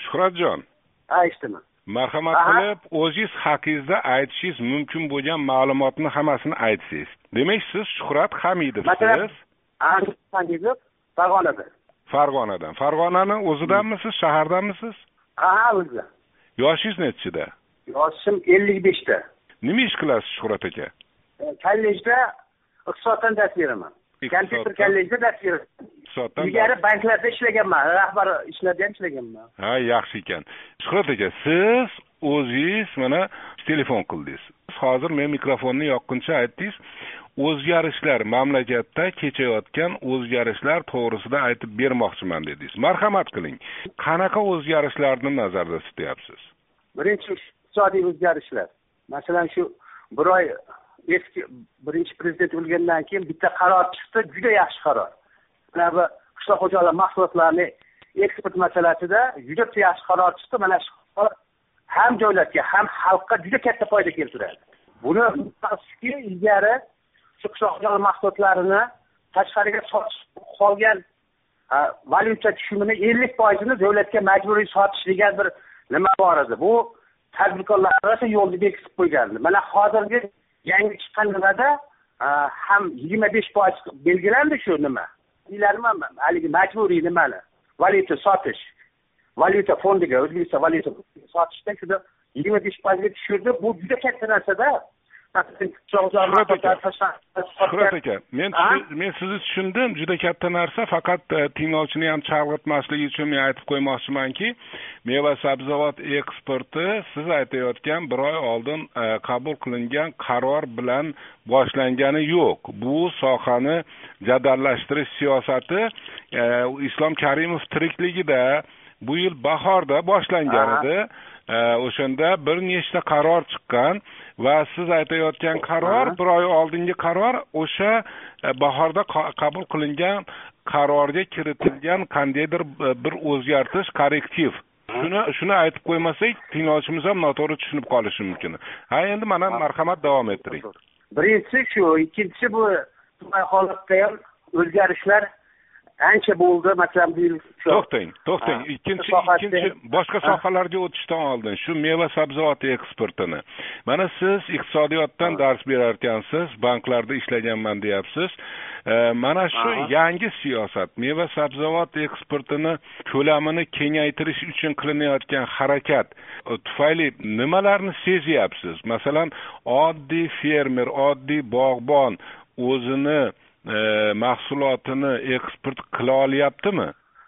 Shuhratjon. Eshitaman. Marhamat qilib, o'zingiz haqingizda aytishingiz mumkin bo'lgan ma'lumotni hammasini aytsangiz. Demak, siz Shuhrat Hamidovsiz. Farg'onadan. Farg'onaning o'zidanmisiz, shahardanmisiz? O'zida. Yoshingiz nechida? Yoshim 55 ta. Nima ish qilasiz, Shuhrat aka? Kollejda iqtisoddan dars beraman. Kompyuter kollejida dars beraman. Ilgari banklarda ishlaganman, rahbar ishlarda ham ishlaganman. Ha, yaxshi ekan. Shuhrat aka, siz o'zingiz mana telefon qildingiz. Hozir men mikrofonni yoqquncha aytdingiz, o'zgarishlar mamlakatda kechayotgan o'zgarishlar to'g'risida aytib bermoqchiman dedingiz. Marhamat qiling. Qanaqa o'zgarishlarni nazarda tutyapsiz? Birinchi iqtisodiy o'zgarishlar. Masalan, shu bir oy eski birinchi prezident o'lgandan keyin bitta qaror chiqdi, juda yaxshi qaror. Mana bu qishloq xo'jalik mahsulotlari eksport masalasida juda yaxshi qaror chiqdi. Mana shu ham davlatga, ham xalqqa juda katta foyda keltiradi. Buni maqsadki, ilgari shu qishloq xo'jalik mahsulotlarini tashqariga sotish qolgan valyuta tushumini 50%ni davlatga majburiy sotish degan bir nima bor edi. Bu tadbirkorlar orasida yo'lni bekitib qo'ygandi. Mana hozirgi yangi chiqqan nimada ham 25% belgilandi shu nima. Ularni haligi majburiy nimani valyuta sotish, valyuta fondiga, O'zbekiston valyuta sotishda shunda 25% ga tushirdi. Bu juda katta narsa-da. Shuhrat aka, men sizni tushundim, juda katta narsa, faqat tinglovchini ham chalg'itmaslik uchun men aytib qo'ymoqchimanki, meva sabzavot eksporti siz aytayotgan bir oy oldin qabul qilingan qaror bilan boshlangani yo'q. Bu sohani jadallashtirish siyosati Islom Karimov tirikligida bu yil bahorda boshlangan edi. O'shanda bir nechta qaror chiqqan va siz aytayotgan qaror bir oy oldingi qaror o'sha bahorda qabul qilingan qarorga kiritilgan qandaydir bir o'zgartirish, korrektiv. Shuni aytib qo'ymasak, tinglovchimiz ham noto'g'ri tushunib qolishi mumkin. Ha, endi mana marhamat davom ettiring. Birinchisi shu, ikkinchisi bu holatda ham o'zgarishlar ancha bo'ldi. Masalan, bu yil to'xtang. Ikkinchi boshqa sohalarga o'tishdan oldin shu meva sabzavot eksportini. Mana siz iqtisodiyotdan dars berarkansiz, banklarda ishlaganman deyapsiz. Mana shu yangi siyosat, meva sabzavot eksportini ko'lamini kengaytirish uchun qilinayotgan harakat tufayli nimalarni sezyapsiz? Masalan, oddiy fermer, oddiy bog'bon o'zini mahsulotini eksport qila olyaptimi?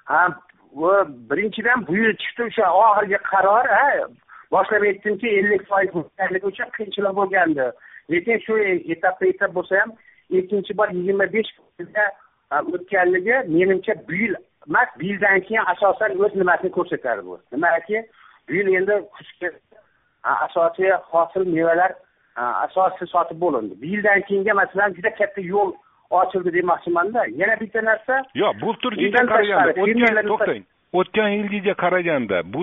Birinchidan bu yil chiqdi o'sha oxirgi qaror, boshlab aytdimki 50% bo'lganligi uchun qiyinchilik bo'lgandi. Lekin shu etapda bo'lsa ham ikkinchi bor 25% o'tganligi menimcha bu yil emas, bu yildan keyin asosan o'z nimasini ko'rsatadi bu. Nimaki, bu yil endi qishga asosiy hosil mevalar asosiy sotib bo'lindi. Bu yildan keyinga masalan juda katta yo'l ochildi demoqchiman-da. Yana bitta narsa. Yo'q, bu turgiga qaraganda, o'tgan yilgiga qaraganda, bu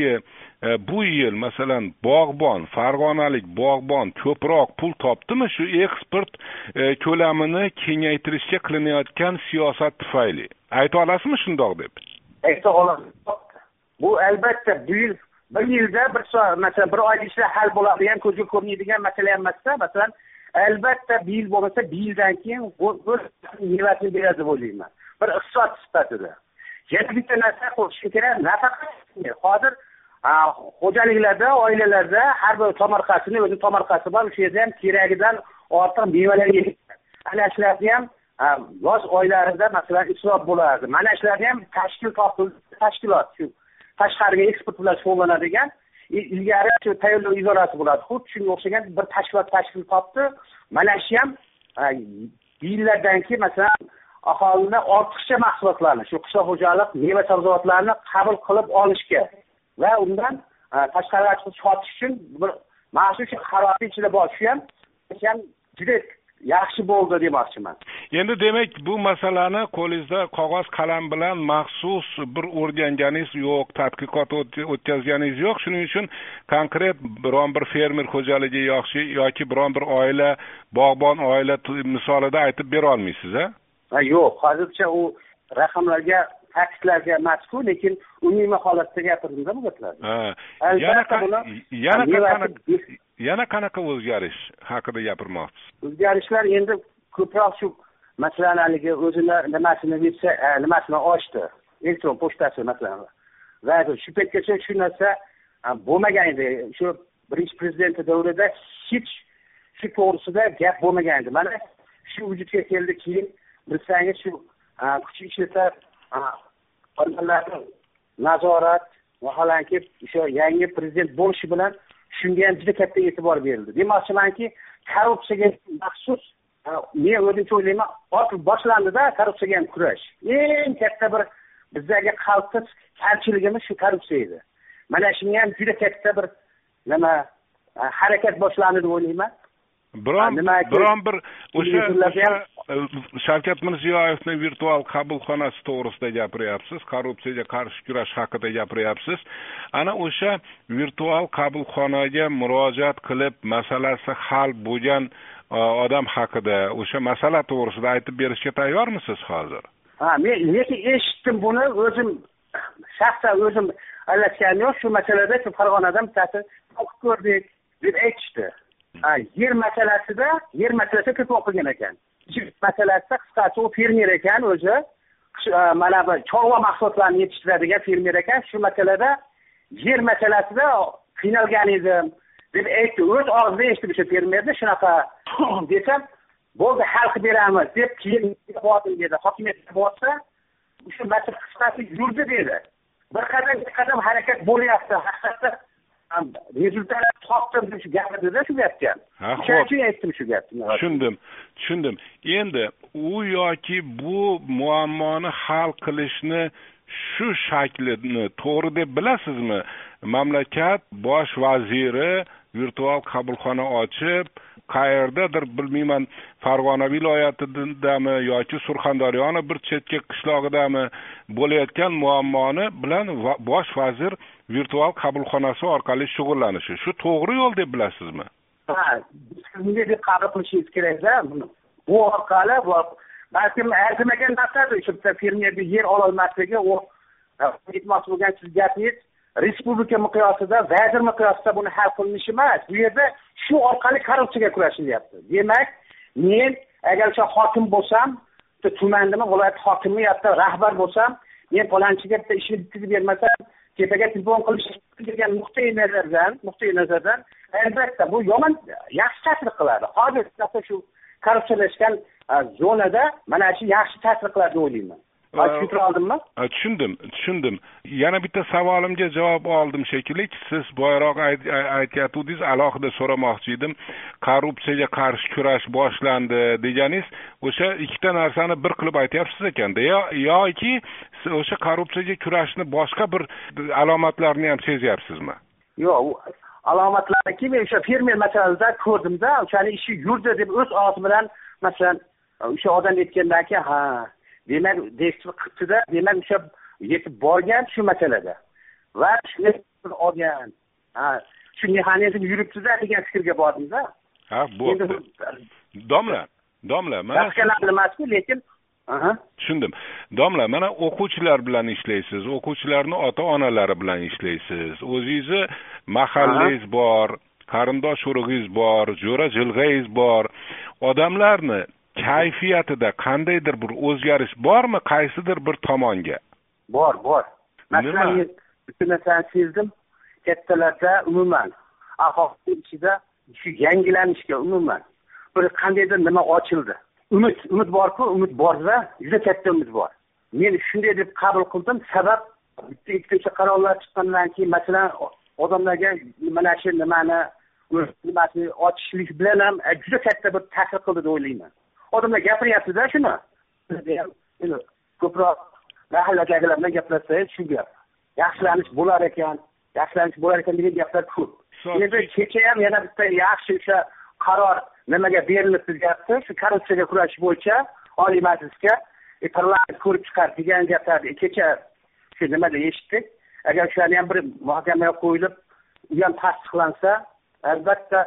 yil masalan bog'bon, farg'onalik bog'bon ko'proq pul topdimi shu eksport ko'lamini kengaytirishga qilinayotgan siyosat tufayli? Ayta olasizmi shundoq deb? Ayta olaman. Bu albatta bu yil bir yilda masalan bir oyda ishlar hal bo'ladigan, ko'zga ko'rinadigan masala emas-da. Masalan, albatta bir yil bo'lmasa, bir yildan keyin bu mevasini beradi deb o'ylayman. Bir iqtisod sifatida. Yana bitta narsa qo'shishim kerak, nafaqa. Hozir xo'jaliklarda, oilalarda har bir tomorqasini o'zi tomorqasi bor, o'sha yerda ham keragidan ortiq mevalar yeydi. Ana shularni ham yoz oylarida masalan isrof bo'lardi. Mana shularni ham tashkilot shu tashqariga eksport bilan shug'ullanadigan ilgari shu tayyorlov idorasi bo'ladi. Xuddi shunga o'xshagan bir tashkilot tashkil topdi. Mana shu ham yillardan keyin masalan aholini ortiqcha mahsulotlarni, shu qishloq xo'jalik meva sabzavotlarini qabul qilib olishga va undan tashqariga chiqib sotish uchun bir maxsus qaror ichida bor. Shu ham juda yaxshi bo'ldi demoqchiman. Endi demak bu masalani qo'lingizda qog'oz qalam bilan maxsus bir o'rganganingiz yo'q, tadqiqot o'tkazganingiz yo'q. Shuning uchun konkret biron bir fermer xo'jaligi yoki biron bir oila, bog'bon oila misolida aytib bera olmaysiz, Yo'q, hozircha u raqamlarga ta'kidlarga emas-ku, lekin umumiy holatda gapirdim-da bu gaplarni. Yana qanaqa o'zgarish haqida gapirmoqchisiz? O'zgarishlar endi ko'proq shu masalan haligi o'zini nimasini ochdi. Elektron pochtasi masalan. Va shu paytgacha shu narsa bo'lmagan edi. Shu birinchi prezident davrida hech shu to'g'risida gap bo'lmagan edi. Mana shu vujudga keldi, keyin bilsangiz shu kuch ishlatib odamlarni nazorat vaholanki o'sha yangi prezident bo'lishi bilan shunga ham juda katta e'tibor berildi. Demoqchimanki, korrupsiyaga maxsus men o'zimcha o'ylayman, boshlandida korrupsiyaga ham kurash. Eng katta bir bizdagi xalqimiz kamchiligimiz shu korrupsiya edi. Mana shunga ham juda katta bir harakat boshlandi deb o'ylayman. Biron bir o'sha Shavkat Mirziyoyevning virtual qabulxonasi to'g'risida gapiryapsiz, korrupsiyaga qarshi kurash haqida gapiryapsiz. Ana o'sha virtual qabulxonaga murojaat qilib, masalasi hal bo'lgan odam haqida, o'sha masala to'g'risida aytib berishga tayyormisiz hozir? Men lekin eshitdim buni, o'zim shaxsan o'zim aralashganim yo'q, shu masalada shu Farg'onadan bittasi o'qib ko'rdik deb aytishdi. Yer masalasi ko'p o'qigan ekan. Yer masalasida qisqasi u fermer ekan o'zi, mana bu chorva mahsulotlarini yetishtiradigan fermer ekan. Shu masalada yer masalasida qiynalgan edim deb aytdi. O'z og'zidan eshitib o'sha fermerni shunaqa desam, bo'ldi hal qilib beramiz deb keyin bordim dedi. Hokimiyatga borsa, o'sha masala qisqasi yurdi dedi. Bir qadam harakat bo'lyapti. Haqiqatda rezultat topdim deb shu gapirdi-da shu gapga. Shunchaki aytdim shu gapni. Tushundim. Endi u yoki bu muammoni hal qilishni shu shaklini to'g'ri deb bilasizmi? Mamlakat bosh vaziri virtual qabulxona ochib, qayerdadir bilmayman, Farg'ona viloyatidami yoki Surxondaryoni bir chetga qishlog'idami bo'layotgan muammoni bilan bosh vazir virtual qabulxonasi orqali shug'ullanishi. Shu to'g'ri yo'l deb bilasizmi? Shunday deb qabul qilishingiz kerak-da. Bu orqali balkim arzimagan narsadir. Shu fermerga yer ololmasligi, u aytmoqchi bo'lgan siz gapingiz respublika miqyosida, vazir miqyosida buni hal qilinishi emas. Bu yerda shu orqali korrupsiyaga kurashilyapti. Demak, men agar o'sha hokim bo'lsam, tumandimi, viloyat hokimi yoki rahbar bo'lsam, men falonchiga bitta ishni bitkazib bermasam, tepaga telefon qilish degan nuqtai nazardan albatta bu yomon, yaxshi ta'sir qiladi. Hozir shu korrupsiyalashgan zonada mana shu yaxshi ta'sir qiladi deb o'ylayman. Tushuntir oldimmi? Tushundim. Yana bitta savolimga javob oldim shekilli. Siz boyroq aytayotdingiz, alohida so'ramoqchi edim. Korrupsiyaga qarshi kurash boshlandi deganingiz, o'sha ikkita narsani bir qilib aytyapsiz ekanda. Yoki o'sha korrupsiyaga kurashni boshqa bir alomatlarini ham sezyapsizmi? Yo'q, alomatlarni men o'sha fermer masalasida ko'rdim-da, o'shani ishi yurdi deb o'z og'zi bilan masalan o'sha odam aytgandan keyin demak, dektiv qildi-da, demak o'sha yetib borgan shu masalada. Va shuni olgan. Shu mexanizm yuribdi-da degan fikrga bordim-da. Bo'ldi. Domla, mana emasku, lekin tushundim. Domla, mana o'quvchilar bilan ishlaysiz, o'quvchilarning ota-onalari bilan ishlaysiz. O'zingizni mahallangiz bor, qarindosh urug'ingiz bor, jo'ra jilg'angiz bor. Odamlarni kayfiyatida qandaydir bir o'zgarish bormi, qaysidir bir tomonga? Bor. Masalan, men narsani sezdim, kattalarda umuman aholi ichida shu yangilanishga umuman bir qandaydir nima ochildi. Umid bor-ku, umid bor-da, juda katta umid bor. Men shunday deb qabul qildim, sabab bitta qarorlar chiqqandan keyin masalan odamlarga mana shu nimasini ochishlik bilan ham juda katta bir ta'sir qildi deb o'ylayman. Odamlar gapiryapti-da shuni. Ko'proq mahalladagilar bilan gaplashsangiz shu gap. Yaxshilanish bo'lar ekan degan gaplar ko'p. Endi kecha ham yana bitta yaxshi o'sha qaror nimaga berilib turibdi? Shu korrupsiyaga kurashish bo'yicha Oliy Majlisga parlament ko'rib chiqar degan gaplarni kecha shu nimada eshitdik. Agar shularni ham bir muhokamaga qo'yilib, u ham tasdiqlansa, albatta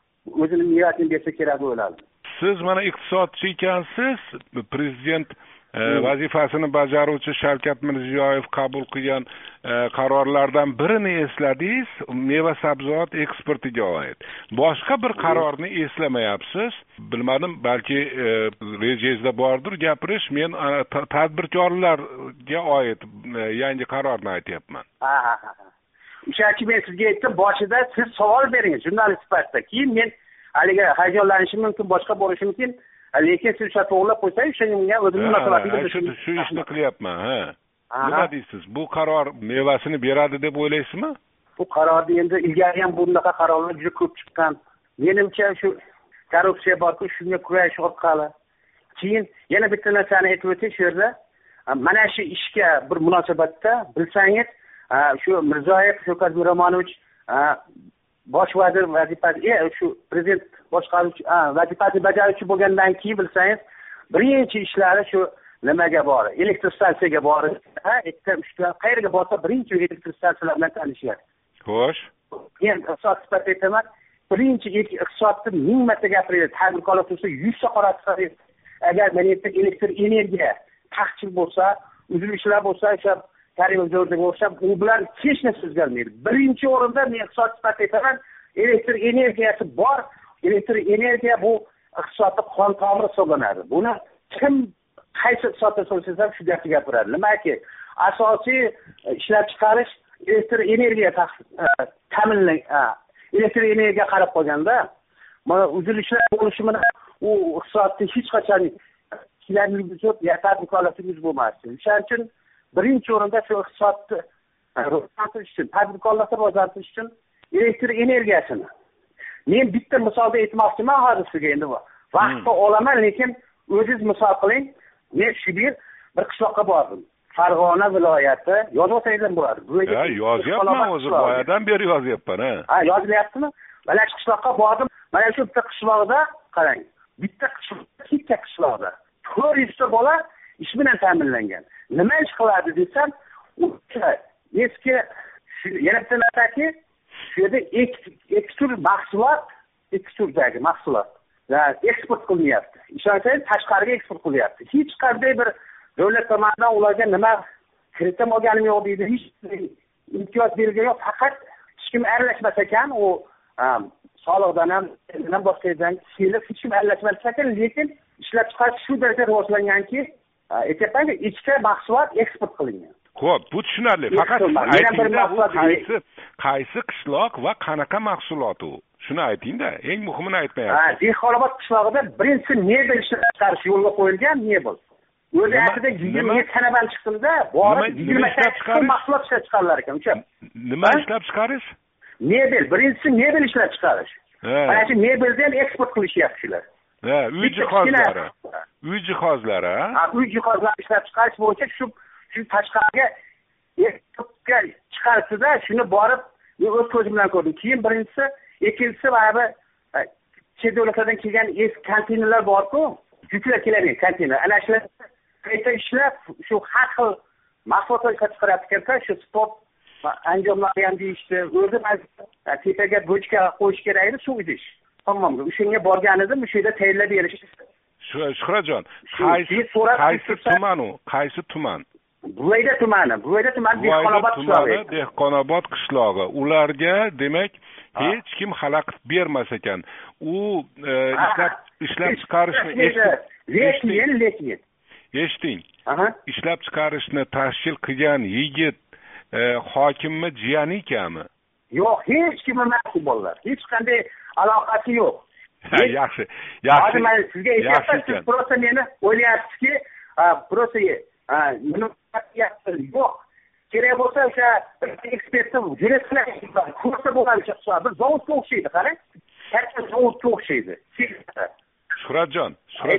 o'zining niyatini bersa kerak bo'ladi. Siz mana iqtisodchi ekansiz, prezident vazifasini bajaruvchi Shavkat Mirziyoyev qabul qilgan qarorlardan birini esladingiz, meva sabzavot eksportiga oid. Boshqa bir qarorni eslamayapsiz. Bilmadim, balki rejangizda bordir gapirish. Men tadbirkorlarga oid yangi qarorni aytyapman. O'shachi men sizga aytdim, boshida siz savol bering jurnalist sifatida. Keyin men haligi hayajonlanishim mumkin, boshqa bo'lishi mumkin. Lekin siz o'sha to'g'rilab qo'ysangiz, o'shanga o'zimning maslahatimni shu ishni qilyapman, Nima deysiz? Bu qaror mevasini beradi deb o'ylaysizmi? Bu qarorni endi ilgari ham bunaqa qarorlar juda ko'p chiqqan. Menimcha shu korrupsiya borku, shunga kurash orqali. Keyin yana bitta narsani aytib o'tay shu yerda. Mana shu ishga bir munosabatda bilsangiz, shu Mirziyoyev Shavkat Miromonovich bosh vazir vazifasi, shu prezident boshqaruvchi vazifasini bajaruvchi bo'lgandan keyin bilsangiz, birinchi ishlari shu nimaga bor, elektrostansiyaga bor, ikkita uchta qayerga borsa birinchi elektrostansiyalar bilan tanishadi. Xo'sh. Men iqtisod sifatida aytaman, birinchi iqtisodni 1000 marta gapiradi, tadbirkorlar tursa 100 ta qaror. Agar men elektr energiya taqchil bo'lsa, uzilishlar bo'lsa, o'sha Karimov o'xshab, u bilan hech narsa o'zgarmaydi. Birinchi o'rinda men iqtisod sifatida aytaman, elektr energiyasi bor. Elektr energiya bu iqtisodda qon tomiri hisoblanadi. Buni kim qaysi iqtisodda so'rasa ham shu gapni gapiradi. Nimaki, asosiy ishlab chiqarish elektr energiya ta'minlang, elektr energiyaga qarab qolganda, mana uzilishlar bo'lishi bilan u iqtisodda hech qachon tadbirkorlik bo'lmasdi. O'shaning uchun birinchi o'rinda shu iqtisodni rivojlantirish uchun, tadbirkorlarni rivojlantirish uchun elektr energiyasini. Men bitta misolda aytmoqchiman hozir sizga endi bu. Vaqtni olaman, lekin o'zingiz misol qiling. Men shu bir qishloqqa bordim. Farg'ona viloyati, yozib bo'ladi. Yozyapman, o'zi boyadan beri yozyapman, yozilyaptimi? Mana shu qishloqqa bordim. Mana shu bitta qishloqda qarang. Bitta qishloqda 400 ta bola ish bilan ta'minlangan. Nima ish qiladi desam, eski yana bitta narsaki, shu yerda eksportdagi mahsulot eksport qilinyapti. Ishonsangiz, tashqariga eksport qilyapti. Hech qanday bir davlat tomonidan ularga nima kiritim olganim yo'q deydi. Hech imtiyoz berilgan yo'q. Faqat hech kim aralashmas ekan, u soliqdan ham boshqadan kelib hech kim aralashmas ekan, lekin ishlab chiqarish shu darajada rivojlanganki, aytayapman, ichki mahsulot eksport qilingan. Xo'p, bu tushunarli. Faqat qaysi qishloq va qanaqa mahsulot u? Shuni ayting-da, eng muhimini aytmayapsiz. Dehqonobod qishlog'ida birinchi mebel ishlab chiqarish yo'lga qo'yilgan, mebel. O'zi haqida 27 sanadan chiqdimda, borib 28 mahsulot ishlab chiqarlar ekan. O'sha nima ishlab chiqarish? Mebel, birinchi mebel ishlab chiqarish. Mana shu mebeldan eksport qilishyapti shular. Uy jihozlari. Uy jihozlari, uy jihozlari ishlab chiqarish bo'yicha shu tashqariga eksportga chiqarsida, shuni borib o'z ko'zim bilan ko'rdim. Keyin birinchisi, ikkinchisi mana chet davlatlardan kelgan eski konteynerlar bor-ku, yuklar keladi konteyner. Ana shular qayta ishlab, shu har xil mahsulotlar ishlab chiqarayotganda, shu sport anjomlari ham deyishdi. O'zi tepaga bochka qo'yish kerak edi, suv idish. Tamam, o'shanga borgan edim, o'sha yerda tayyorlab berishdi. Shuhratjon, qaysi tuman u? Qaysi tuman? Buvayda tumani Dehqonobod qishlog'i. Ularga demak hech kim xalaqit bermas ekan. U ishlab chiqarishni lekin eshiting. Ishlab chiqarishni tashkil qilgan yigit hokimmi, jiyani ekanmi? Yo'q, hech kim emas bolalar. Hech qanday aloqasi yo'q. Yaxshi. Hozir men sizga aytyapman, siz prosta meni o'ylayapsizki, prosta nima yo'q. Kerak bo'lsa o'sha ekspertni juristlar kursi bo'lgan shaxslar bir zavodga o'xshaydi, qarang. Katta zavodga o'xshaydi. Shuhratjon,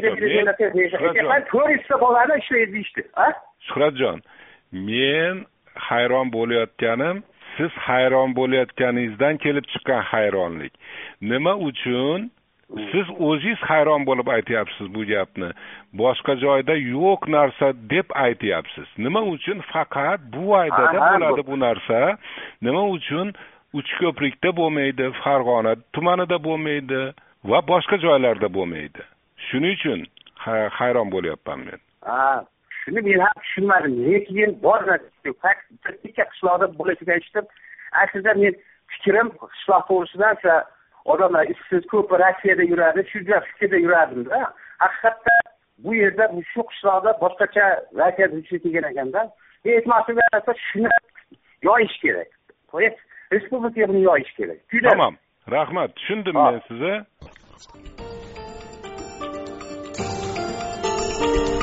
bolani ishlaydi deyishdi. Shuhratjon, men hayron bo'layotganim, siz hayron bo'layotganingizdan kelib chiqqan hayronlik. Nima uchun siz o'zingiz hayron bo'lib aytyapsiz bu gapni? Boshqa joyda yo'q narsa deb aytyapsiz. Nima uchun faqat bu aydada bo'ladi bu narsa? Nima uchun Uchko'prikda bo'lmaydi, Farg'ona tumanida bo'lmaydi va boshqa joylarda bo'lmaydi? Shuning uchun hayron bo'lyapman men. shuni men ham tushunmadim. Lekin bor narsa qishloqda bo'ladigan eshitib, aslida men fikrim qishloq to'g'risida o'sha odamlar ishsiz ko'p Rossiyada yuradi, shu fikrda yuradimda. Haqiqatda bu yerda shu qishloqda boshqacha Rossiyada ishlagan ekanda, aytmoqchilar shuni yoyish kerak. Respublikaga buni yoyish kerak. Tamam. Rahmat, tushundim men sizni.